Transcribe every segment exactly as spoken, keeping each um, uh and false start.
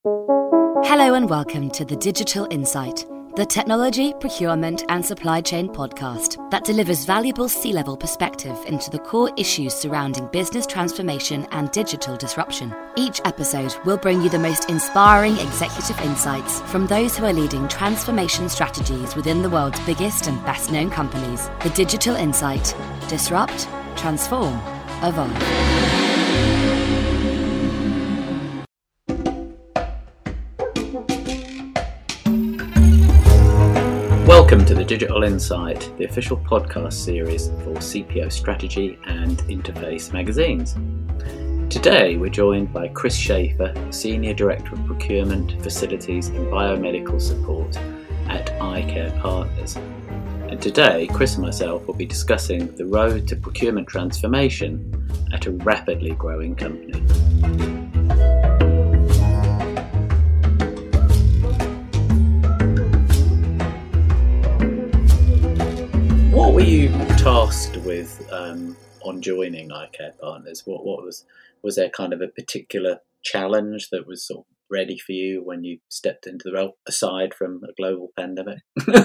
Hello and welcome to The Digital Insight, the technology, procurement and supply chain podcast that delivers valuable C-level perspective into the core issues surrounding business transformation and digital disruption. Each episode will bring you the most inspiring executive insights from those who are leading transformation strategies within the world's biggest and best-known companies. The Digital Insight. Disrupt, transform, evolve. Welcome to the Digital Insight, the official podcast series for C P O Strategy and Interface magazines. Today we're joined by Chris Schaefer, Senior Director of Procurement, Facilities and Biomedical Support at iCare Partners. And today Chris and myself will be discussing the road to procurement transformation at a rapidly growing company. What were you tasked with um, on joining iCare Partners? What what was was there kind of a particular challenge that was sort of ready for you when you stepped into the role, aside from a global pandemic?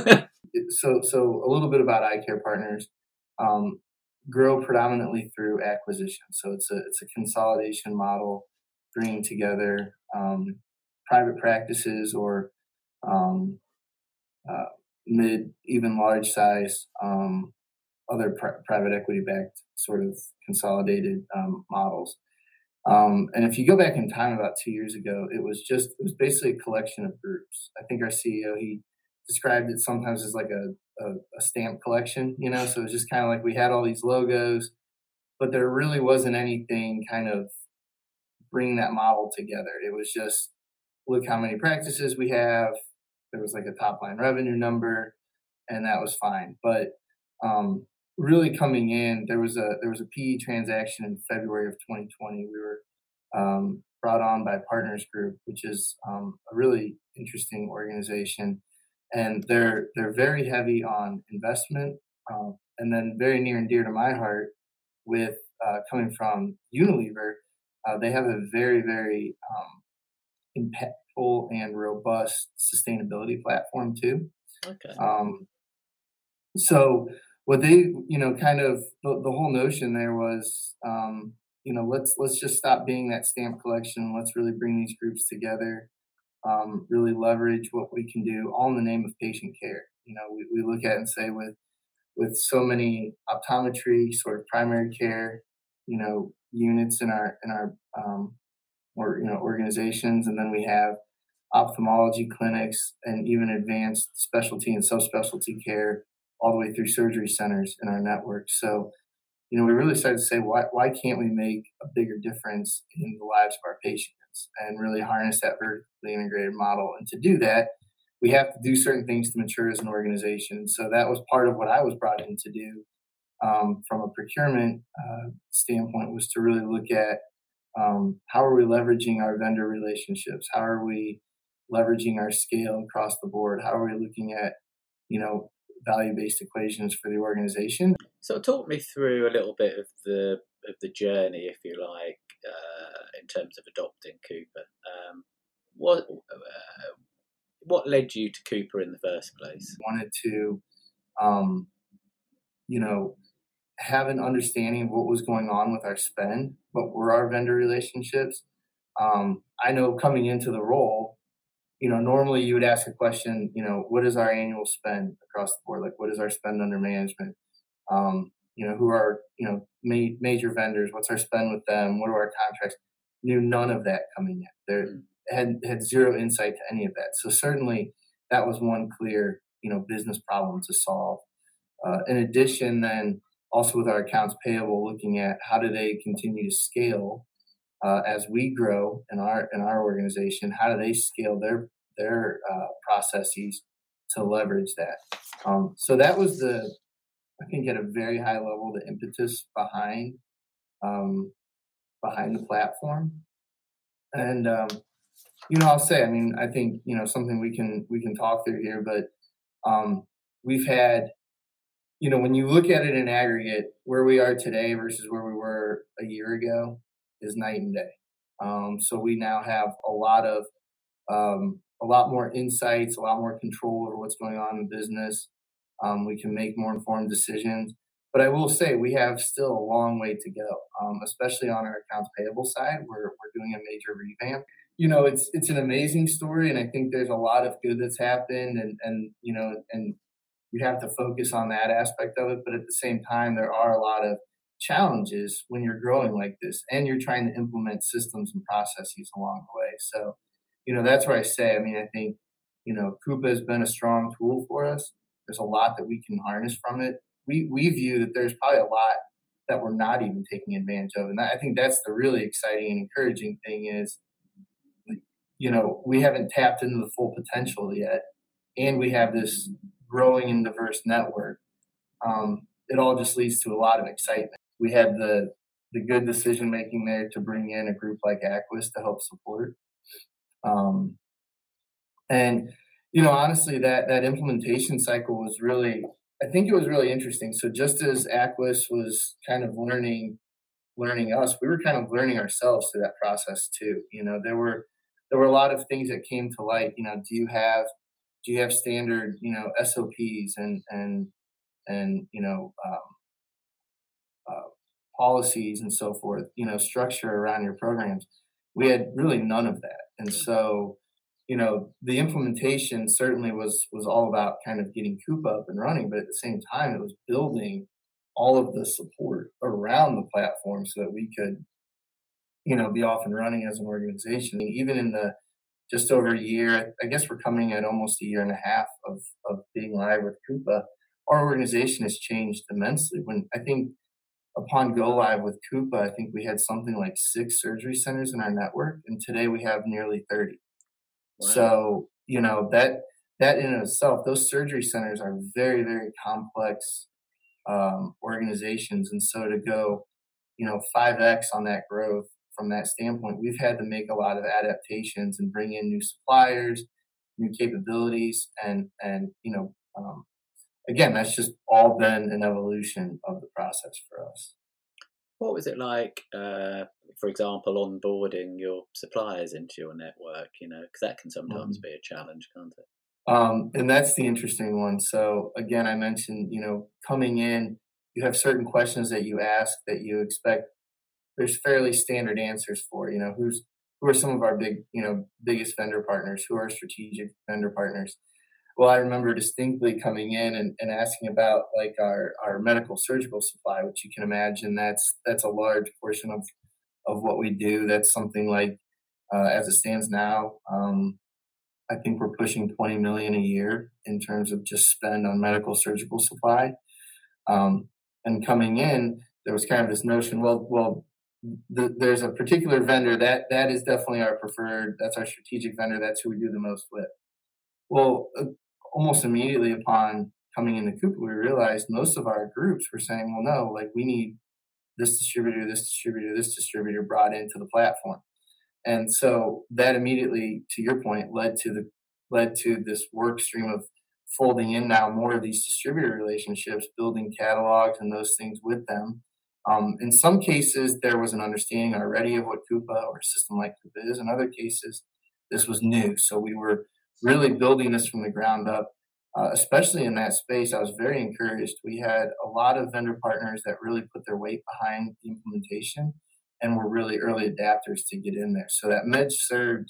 so so a little bit about iCare Partners. Um, grow predominantly through acquisition. So it's a it's a consolidation model, bringing together um, private practices or um, uh, mid, even large size, um, other pri- private equity backed sort of consolidated um, models. Um, and if you go back in time about two years ago, it was just, it was basically a collection of groups. I think our C E O, he described it sometimes as like a, a, a stamp collection, you know, so it was just kind of like we had all these logos, but there really wasn't anything kind of bringing that model together. It was just, look how many practices we have. There was like a top line revenue number, and that was fine. But um, really coming in, there was a there was a P E transaction in February of twenty twenty. We were um, brought on by Partners Group, which is um, a really interesting organization, and they're they're very heavy on investment, um, and then very near and dear to my heart, with uh, coming from Unilever, uh, they have a very very um, impact. And robust sustainability platform too. Okay. Um, so what they, you know, kind of the, the whole notion there was, um, you know, let's let's just stop being that stamp collection. Let's really bring these groups together. Um, really leverage what we can do, all in the name of patient care. You know, we, we look at and say with with so many optometry, sort of primary care, you know, units in our in our um, or you know organizations, and then we have ophthalmology clinics and even advanced specialty and subspecialty care all the way through surgery centers in our network. So, you know, we really started to say, why why can't we make a bigger difference in the lives of our patients and really harness that vertically integrated model? And to do that, we have to do certain things to mature as an organization. So that was part of what I was brought in to do um, from a procurement uh, standpoint, was to really look at um, how are we leveraging our vendor relationships? How are we leveraging our scale across the board? How are we looking at, you know, value-based equations for the organization? So talk me through a little bit of the of the journey, if you like, uh, in terms of adopting Coupa. Um, what uh, what led you to Coupa in the first place? Wanted to, um, you know, have an understanding of what was going on with our spend, what were our vendor relationships. Um, I know coming into the role, you know, normally you would ask a question, you know, what is our annual spend across the board? Like, what is our spend under management? Um, you know, who are, you know, ma- major vendors? What's our spend with them? What are our contracts? Knew none of that coming in. There had, had zero insight to any of that. So certainly that was one clear, you know, business problem to solve. Uh, in addition, then also with our accounts payable, looking at how do they continue to scale Uh, as we grow in our in our organization. How do they scale their their uh, processes to leverage that? Um, so that was the, I think at a very high level, the impetus behind um, behind the platform. And um, you know, I'll say, I mean, I think, you know, something we can we can talk through here, but um, we've had, you know, when you look at it in aggregate, where we are today versus where we were a year ago is night and day. Um, so we now have a lot of um, a lot more insights, a lot more control over what's going on in the business. Um, we can make more informed decisions. But I will say we have still a long way to go, um, especially on our accounts payable side. We're we're doing a major revamp. You know, it's it's an amazing story, and I think there's a lot of good that's happened, and and you know, and you have to focus on that aspect of it. But at the same time, there are a lot of challenges when you're growing like this, and you're trying to implement systems and processes along the way. So, you know, that's where I say, I mean, I think, you know, Coupa has been a strong tool for us. There's a lot that we can harness from it. We we view that there's probably a lot that we're not even taking advantage of, and I think that's the really exciting and encouraging thing is, you know, we haven't tapped into the full potential yet, and we have this growing and diverse network. Um, it all just leads to a lot of excitement. We had the the good decision making there to bring in a group like Aquis to help support, um, and you know, honestly, that that implementation cycle was really. I think it was really interesting. So just as Aquis was kind of learning, learning us, we were kind of learning ourselves through that process too. You know, there were there were a lot of things that came to light. You know, do you have do you have standard, you know, S O Ps and and and you know um, uh, policies and so forth. You know, structure around your programs. We had really none of that, and so. You know, the implementation certainly was was all about kind of getting Coupa up and running, but at the same time, it was building all of the support around the platform so that we could, you know, be off and running as an organization. I mean, even in the just over a year, I guess we're coming at almost a year and a half of of being live with Coupa. Our organization has changed immensely. When I think upon go live with Coupa, I think we had something like six surgery centers in our network, and today we have nearly thirty. Wow. So, you know, that that in itself, those surgery centers are very, very complex um, organizations. And so to go, you know, five X on that growth from that standpoint, we've had to make a lot of adaptations and bring in new suppliers, new capabilities. And, and you know, um, again, that's just all been an evolution of the process for us. What was it like, uh, for example, onboarding your suppliers into your network, you know, because that can sometimes mm-hmm. be a challenge, can't it? Um, and that's the interesting one. So again, I mentioned, you know, coming in, you have certain questions that you ask that you expect there's fairly standard answers for, you know, who's, who are some of our big, you know, biggest vendor partners, who are strategic vendor partners. Well, I remember distinctly coming in and, and asking about like our, our medical surgical supply, which you can imagine that's that's a large portion of, of what we do. That's something like, uh, as it stands now, um, I think we're pushing twenty million dollars a year in terms of just spend on medical surgical supply. Um, and coming in, there was kind of this notion, well, well, the, there's a particular vendor that that is definitely our preferred. That's our strategic vendor. That's who we do the most with. Well, uh, almost immediately upon coming into Coupa, we realized most of our groups were saying, well, no, like we need this distributor, this distributor, this distributor brought into the platform. And so that immediately, to your point, led to the led to this work stream of folding in now more of these distributor relationships, building catalogs and those things with them. Um, in some cases, there was an understanding already of what Coupa or a system like Coupa is. In other cases, this was new. So we were really building this from the ground up, uh, especially in that space. I was very encouraged. We had a lot of vendor partners that really put their weight behind the implementation and were really early adapters to get in there. So that med-surg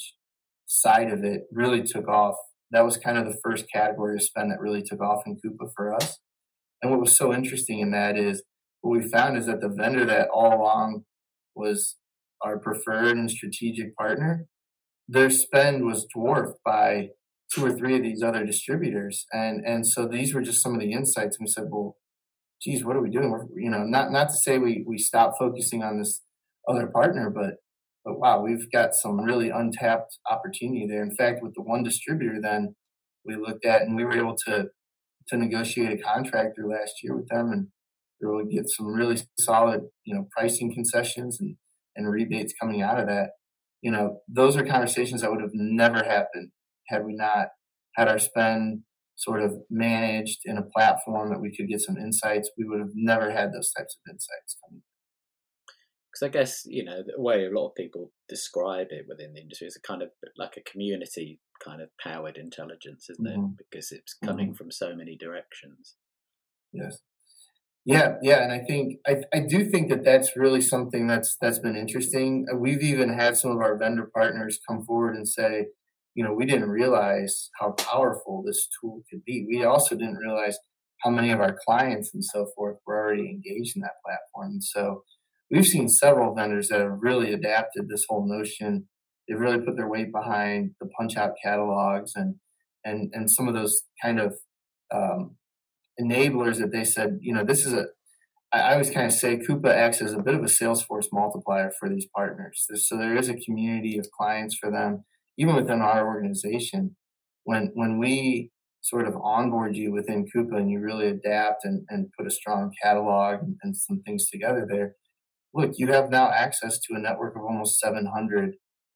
side of it really took off. That was kind of the first category of spend that really took off in Coupa for us. And what was so interesting in that is what we found is that the vendor that all along was our preferred and strategic partner, their spend was dwarfed by two or three of these other distributors. And and so these were just some of the insights. And we said, well, geez, what are we doing? We're, you know, not not to say we we stopped focusing on this other partner, but but wow, we've got some really untapped opportunity there. In fact, with the one distributor, then we looked at and we were able to to negotiate a contract through last year with them and really get some really solid, you know, pricing concessions and, and rebates coming out of that. You know, those are conversations that would have never happened had we not had our spend sort of managed in a platform that we could get some insights. We would have never had those types of insights coming. Because I guess, you know, the way a lot of people describe it within the industry is a kind of like a community kind of powered intelligence, isn't Mm-hmm. it? Because it's coming Mm-hmm. from so many directions. Yes. Yeah, yeah, and I think I I do think that that's really something that's that's been interesting. Uh, We've even had some of our vendor partners come forward and say, you know, we didn't realize how powerful this tool could be. We also didn't realize how many of our clients and so forth were already engaged in that platform. And so we've seen several vendors that have really adapted this whole notion. They've really put their weight behind the punch out catalogs and and and some of those kind of um, enablers that they said, you know, this is a, I I always kind of say Coupa acts as a bit of a Salesforce multiplier for these partners. There's, so there is a community of clients for them, even within our organization. When when we sort of onboard you within Coupa and you really adapt and, and put a strong catalog and, and some things together there, look, you have now access to a network of almost seven hundred,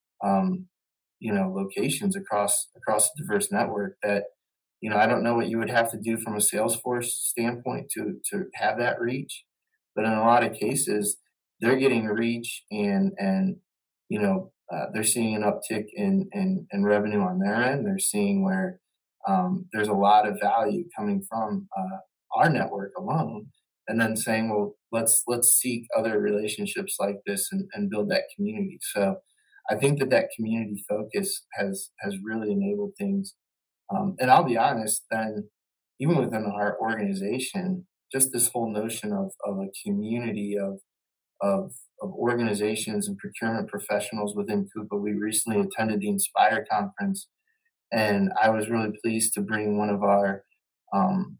um, you know, locations across across a diverse network that, you know, I don't know what you would have to do from a Salesforce standpoint to to have that reach, but in a lot of cases, they're getting reach and and you know uh, they're seeing an uptick in, in in revenue on their end. They're seeing where um, there's a lot of value coming from uh, our network alone, and then saying, well, let's let's seek other relationships like this and, and build that community. So I think that that community focus has has really enabled things. Um, and I'll be honest, then, even within our organization, just this whole notion of, of a community of, of, of organizations and procurement professionals within Coupa. We recently attended the Inspire conference, and I was really pleased to bring one of our um,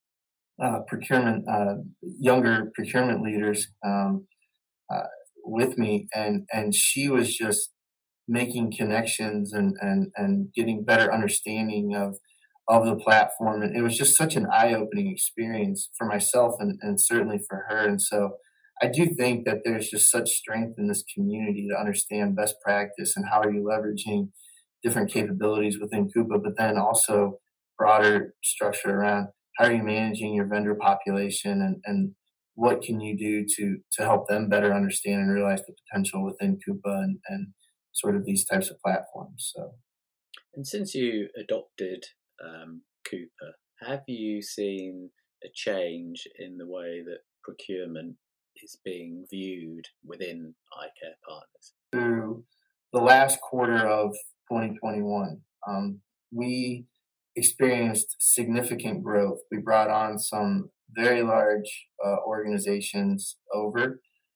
uh, procurement, uh, younger procurement leaders um, uh, with me, and, and she was just making connections and, and, and getting better understanding of of the platform. And it was just such an eye-opening experience for myself and, and certainly for her. And so I do think that there's just such strength in this community to understand best practice and how are you leveraging different capabilities within Coupa, but then also broader structure around how are you managing your vendor population and, and what can you do to to help them better understand and realize the potential within Coupa and, and sort of these types of platforms. So, and since you adopted um, Coupa, have you seen a change in the way that procurement is being viewed within iCare Partners? Through the last quarter of twenty twenty-one, um, we experienced significant growth. We brought on some very large uh, organizations over,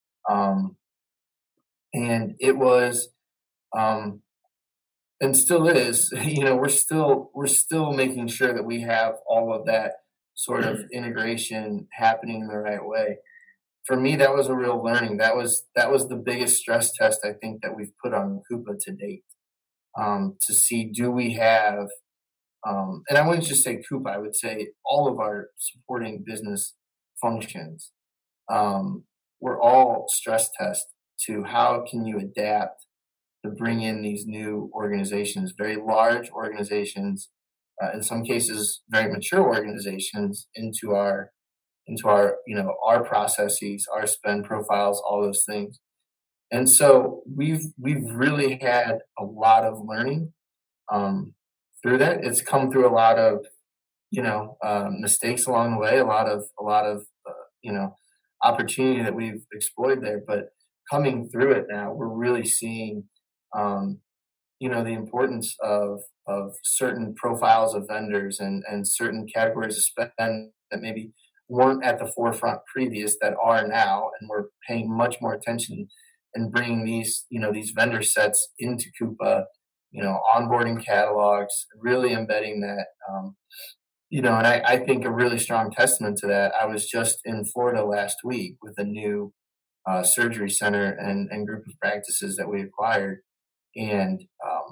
um, and it was Um, and still is, you know, we're still, we're still making sure that we have all of that sort of integration happening in the right way. For me, that was a real learning. That was, that was the biggest stress test I think that we've put on Coupa to date, um, to see, do we have, um, and I wouldn't just say Coupa, I would say all of our supporting business functions, um, we're all stress test to how can you adapt to bring in these new organizations, very large organizations, uh, in some cases very mature organizations, into our into our you know our processes, our spend profiles, all those things. And so we've we've really had a lot of learning um, through that. It's come through a lot of you know uh, mistakes along the way, a lot of a lot of uh, you know opportunity that we've explored there. But coming through it now, we're really seeing Um, you know, the importance of of certain profiles of vendors and, and certain categories of spend that maybe weren't at the forefront previous that are now, and we're paying much more attention and bringing these, you know, these vendor sets into Coupa, you know, onboarding catalogs, really embedding that, um, you know, and I, I think a really strong testament to that. I was just in Florida last week with a new uh, surgery center and, and group of practices that we acquired. And, um,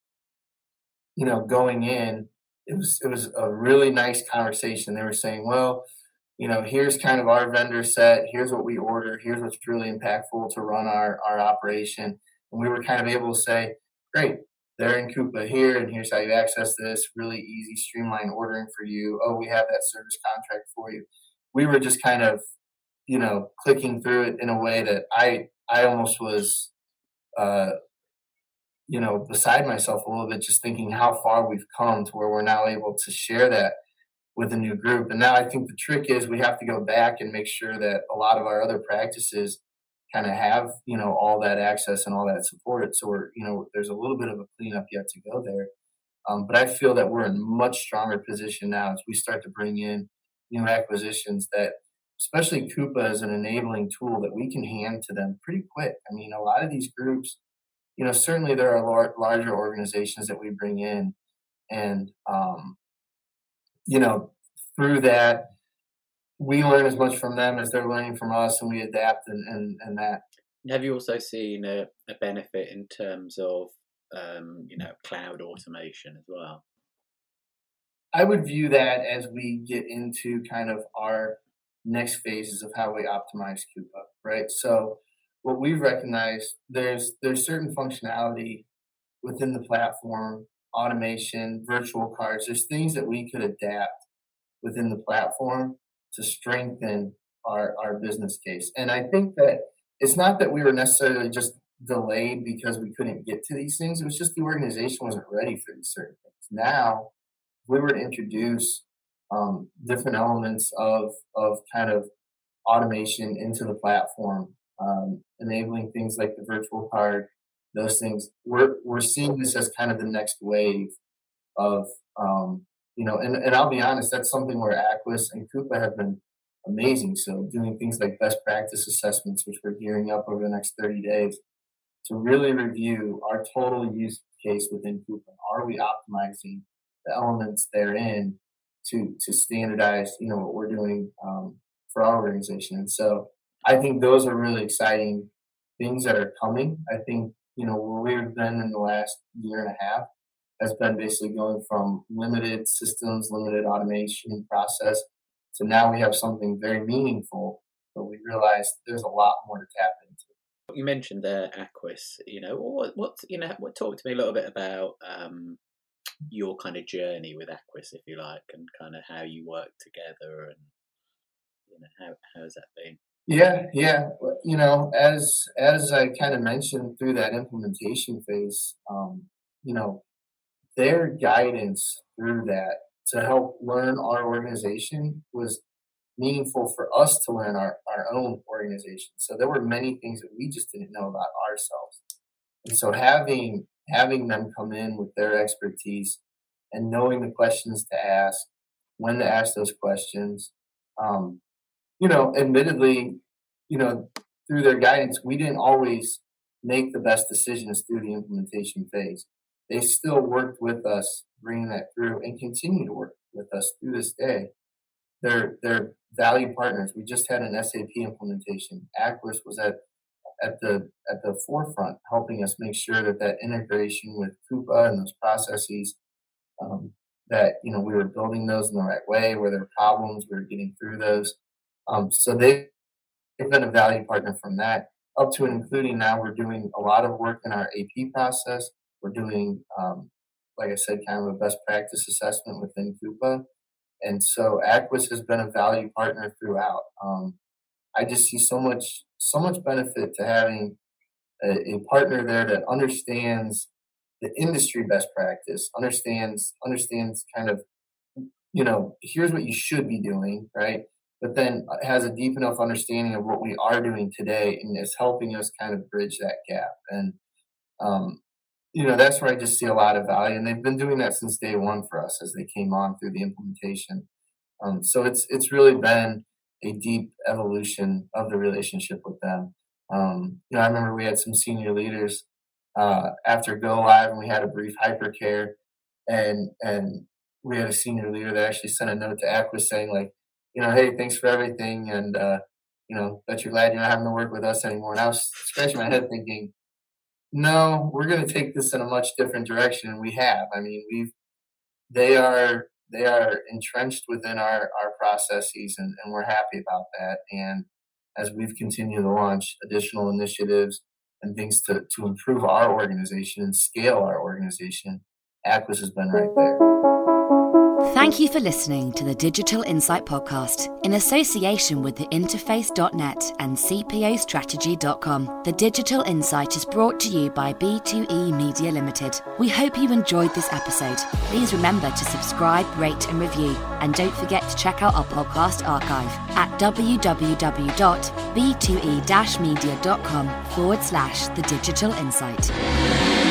you know, going in, it was, it was a really nice conversation. They were saying, well, you know, here's kind of our vendor set. Here's what we order. Here's what's really impactful to run our, our operation. And we were kind of able to say, great, they're in Coupa here, and here's how you access this. Really easy, streamlined ordering for you. Oh, we have that service contract for you. We were just kind of, you know, clicking through it in a way that I, I almost was, uh, you know, beside myself a little bit, just thinking how far we've come to where we're now able to share that with a new group. And now I think the trick is we have to go back and make sure that a lot of our other practices kind of have, you know, all that access and all that support. So we're, you know, there's a little bit of a cleanup yet to go there. Um, but I feel that we're in a much stronger position now as we start to bring in new acquisitions that, especially Coupa is an enabling tool that we can hand to them pretty quick. I mean, a lot of these groups, you know, certainly there are lar- larger organizations that we bring in, and, um, you know, through that, we learn as much from them as they're learning from us, and we adapt and, and, and that. Have you also seen a, a benefit in terms of, um, you know, cloud automation as well? I would view that as we get into kind of our next phases of how we optimize Coupa, right? So what we've recognized, there's there's certain functionality within the platform, automation, virtual cards. There's things that we could adapt within the platform to strengthen our, our business case. And I think that it's not that we were necessarily just delayed because we couldn't get to these things. It was just the organization wasn't ready for these certain things. Now, if we were to introduce um, different elements of of kind of automation into the platform, um, enabling things like the virtual card, those things, we're we're seeing this as kind of the next wave of, um, you know, and, and I'll be honest, that's something where Aquis and Coupa have been amazing. So doing things like best practice assessments, which we're gearing up over the next thirty days, to really review our total use case within Coupa. Are we optimizing the elements therein to to standardize, you know, what we're doing um, for our organization? And so I think those are really exciting things that are coming. I think, you know, where we've been in the last year and a half has been basically going from limited systems, limited automation process, to now we have something very meaningful, but we realize there's a lot more to tap into. You mentioned there Aquis, you know, what, what, you know, what, talk to me a little bit about um, your kind of journey with Aquis, if you like, and kind of how you work together, and, you know, how, how has that been? Yeah, yeah. You know, as, as I kind of mentioned through that implementation phase, um, you know, their guidance through that to help learn our organization was meaningful for us to learn our, our own organization. So there were many things that we just didn't know about ourselves. And so having having them come in with their expertise and knowing the questions to ask, when to ask those questions, um, you know, admittedly, you know, through their guidance, we didn't always make the best decisions through the implementation phase. They still worked with us, bringing that through, and continue to work with us through this day. They're they're valued partners. We just had an S A P implementation. Aquis was at at the at the forefront, helping us make sure that that integration with Coupa and those processes, um, that you know we were building those in the right way. Where there were problems, we were getting through those. Um, so they, they've been a valued partner from that up to and including now. We're doing a lot of work in our A P process. We're doing, um, like I said, kind of a best practice assessment within Coupa. And so Aquis has been a valued partner throughout. Um, I just see so much, so much benefit to having a, a partner there that understands the industry best practice, understands, understands kind of, you know, here's what you should be doing, right? But then has a deep enough understanding of what we are doing today and is helping us kind of bridge that gap. And, um, you know, that's where I just see a lot of value. And they've been doing that since day one for us as they came on through the implementation. Um, so it's it's really been a deep evolution of the relationship with them. Um, you know, I remember we had some senior leaders uh, after go live, and we had a brief hypercare, and and we had a senior leader that actually sent a note to Aquis saying, like, you know, hey, thanks for everything, and uh, you know, bet you're glad you're not having to work with us anymore. And I was scratching my head thinking, no, we're going to take this in a much different direction, and we have. I mean, we've they are they are entrenched within our, our processes, and, and we're happy about that. And as we've continued to launch additional initiatives and things to, to improve our organization and scale our organization, Aquis has been right there. Thank you for listening to the Digital Insight Podcast in association with the interface dot net and C P O strategy dot com. The Digital Insight is brought to you by B two E Media Limited. We hope you enjoyed this episode. Please remember to subscribe, rate and review. And don't forget to check out our podcast archive at w w w dot b two e dash media dot com forward slash the Digital Insight.